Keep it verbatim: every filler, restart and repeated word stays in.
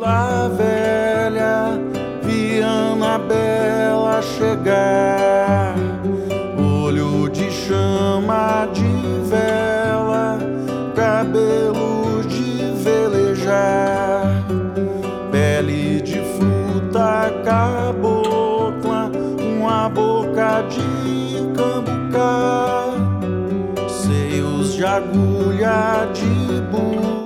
Vila Velha, Viana Bela chegar, olho de chama de vela, cabelo de velejar, pele de fruta cabocla, uma boca de cambucá, seios de agulha de bula,